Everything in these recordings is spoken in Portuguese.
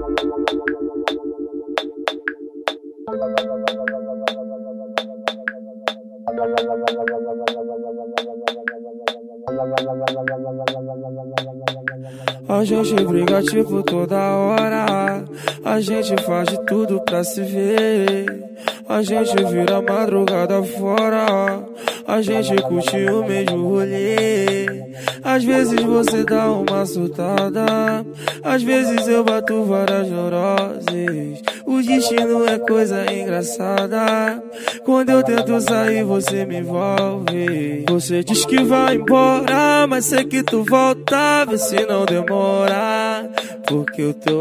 A gente briga tipo toda hora, a gente faz de tudo pra se ver. A gente vira madrugada fora, a gente curte o mesmo rolê. Às vezes você dá uma surtada, às vezes eu bato várias neuroses. O destino é coisa engraçada, quando eu tento sair você me envolve. Você diz que vai embora, mas sei que tu volta, vê se não demora, porque eu tô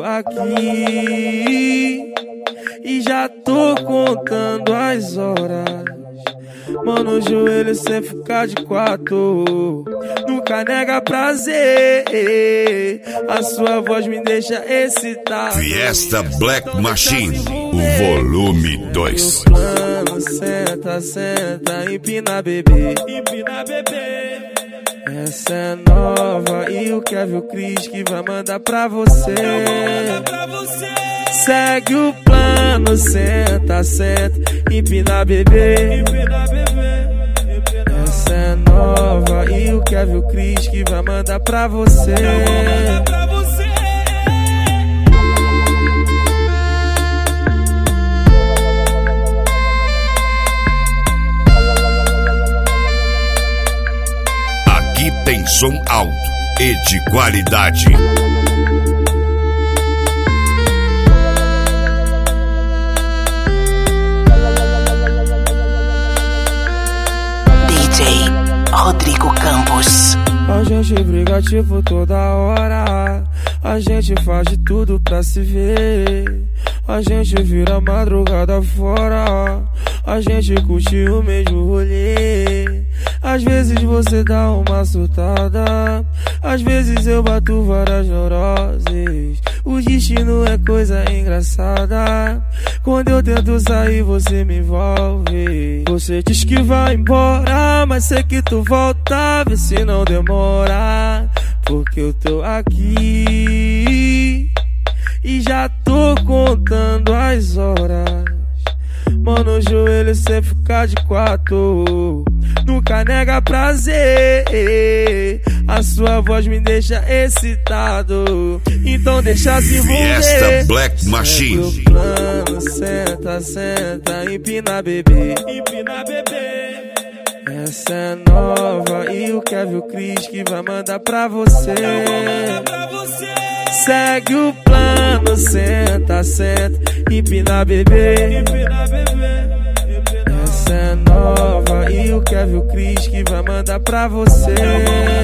aqui e já tô contando as horas. Mano, o joelho sempre fica de quatro, nunca nega prazer, a sua voz me deixa excitado. Fiesta Black Machine, o volume 2. Plano, senta, senta, empina bebê, empina bebê. Essa é nova e o Kevin Cris que vai mandar pra você. Segue o plano, senta, senta, empina bebê. Essa é nova e o Kevin Cris que vai mandar pra você. Aqui tem som alto e de qualidade. Rodrigo Campos. A gente briga tipo toda hora, a gente faz de tudo pra se ver. A gente vira madrugada fora, a gente curte o mesmo rolê. Às vezes você dá uma surtada, às vezes eu bato várias neuroses. O destino é coisa engraçada, quando eu tento sair você me envolve. Você diz que vai embora, mas sei que tu volta, vê se não demora, porque eu tô aqui e já tô contando as horas. Mano, o joelho sempre fica de quatro, nunca nega prazer, a sua voz me deixa excitado, então deixa se envolver. Fiesta Black Machine. Segue o plano, senta, senta, empina bebê, empina bebê. Essa é nova e o Kevin Cris que vai mandar pra você. Segue o plano, senta, senta, empina bebê. Essa é nova e o Kevin Cris que vai mandar pra você.